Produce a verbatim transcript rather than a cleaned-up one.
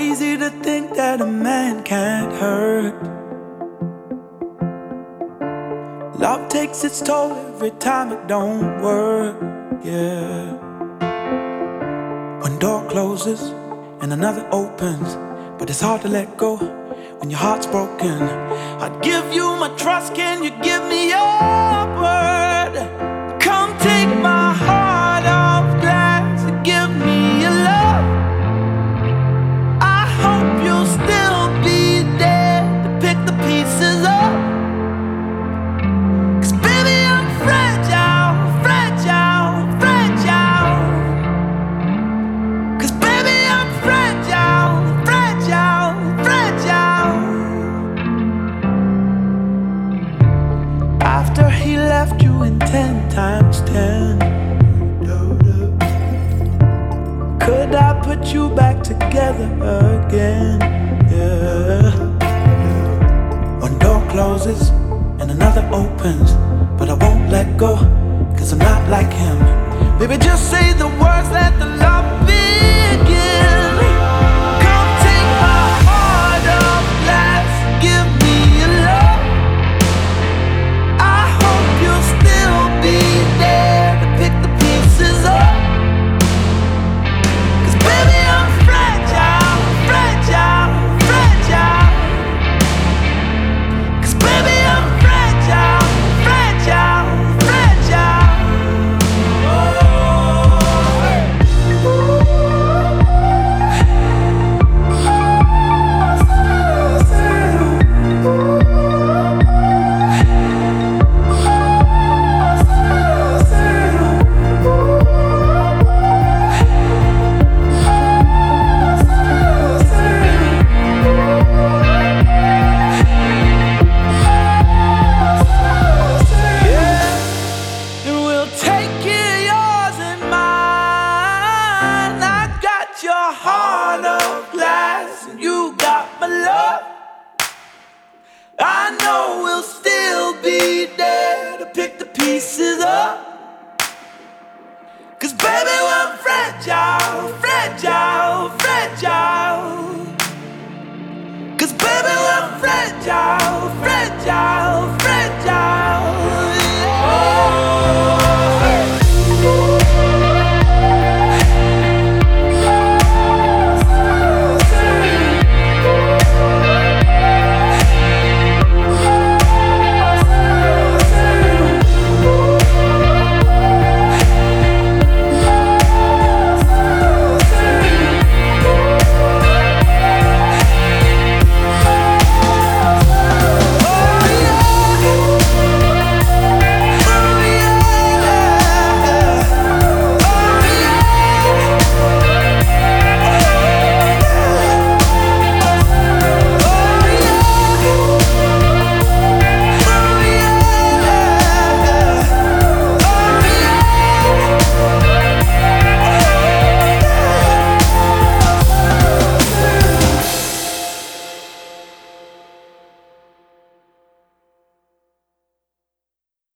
crazy to think that a man can't hurt. Love takes its toll every time it don't work, yeah. One door closes and another opens, but it's hard to let go when your heart's broken. I'd give you my trust, can you give me your word? Come take my heart off glass and give me your love. I hope you'll still be there to pick the pieces up. Cause baby I'm fragile, fragile, fragile. Cause baby I'm fragile, fragile, fragile. After he left you in ten times ten, could I put you back together again? Yeah. One door closes and another opens, but I won't let go, cause I'm not like him. Baby, just say the words, let the love begin. Come take my heart off glass, give me your love. I hope you'll still be there to pick the pieces up. Cause baby I'm fragile, fragile, fragile. Cause baby I'm fragile, fragile, fragile. Heart of glass and you got my love. I know we'll still be there to pick the pieces up. Cause baby we're fragile, fragile, fragile. Cause baby we're fragile.